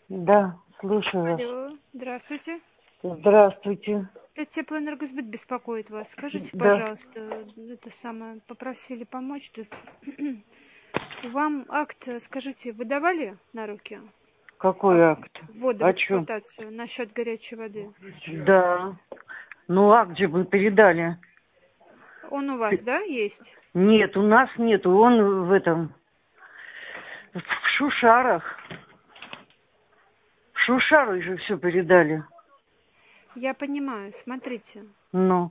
Да, слушаю вас. Алло, здравствуйте. Здравствуйте. Это Теплоэнергосбыт беспокоит вас. Скажите, Да, пожалуйста, это самое, попросили помочь тут. Вам акт, скажите, выдавали на руки? какой Акт акт? ввода в О чем? эксплуатацию насчет горячей воды. Да. Ну, акт же мы передали. Он у вас, да, есть? Нет, у нас нету. Он в этом, в Шушарах. В Шушары же все передали. Я понимаю, смотрите. Ну.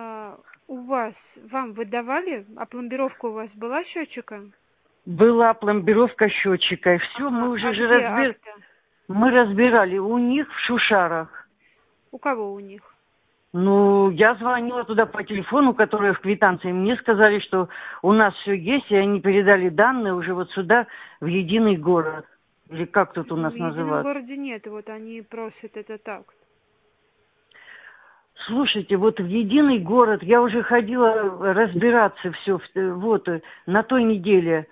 Вам выдавали, а пломбировка у вас была счетчика? Была пломбировка счетчика. И все, мы Ага. уже А же где акта? Мы разбирали у них в Шушарах. У кого у них? Ну, я звонила туда по телефону, который в квитанции. Мне сказали, что у нас все есть, и они передали данные уже вот сюда, в единый город. Или как тут у В нас едином называют? городе нет, вот они просят этот акт. Слушайте, вот в единый город я уже ходила разбираться все, вот, на той неделе.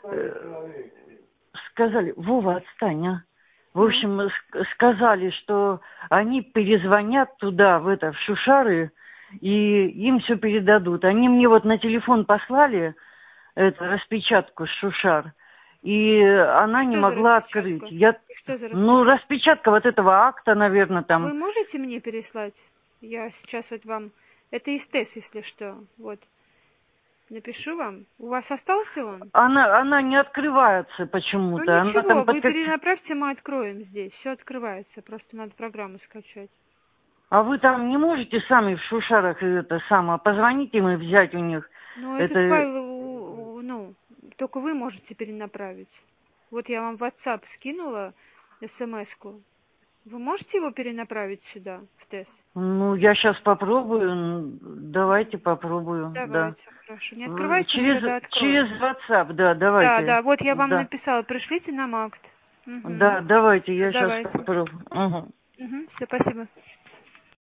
Сказали, Вова, отстань, а. В Ну, общем, сказали, что они перезвонят туда, в Шушары, и им все передадут. Они мне вот на телефон послали распечатку с Шушар, и она не что за могла открыть. распечатка? И что за Ну, распечатка? распечатка вот этого акта, наверное, А там. вы можете мне переслать? Я сейчас вот вам... Это из ТЭС, если что. Вот. Напишу вам. У вас остался он? Она не открывается Ну почему-то. Она ничего, там под вы как... перенаправьте, мы откроем здесь. Все открывается. Просто надо программу скачать. А вы там не можете сами в Шушарах это самое, позвонить им и взять у них Но этот это... файл, ну, только вы можете перенаправить. Вот я вам в WhatsApp скинула смс-ку. Вы можете его перенаправить сюда, в ТЭС? Ну, я сейчас попробую. Давайте попробую, да. Давайте, хорошо. Не открывайте, мы тогда Через откроем. WhatsApp, да, Да, давайте. да, вот я вам Да. написала, пришлите нам акт. Угу. Да, давайте, Все, я сейчас давайте. попробую. Угу. Угу, все, спасибо.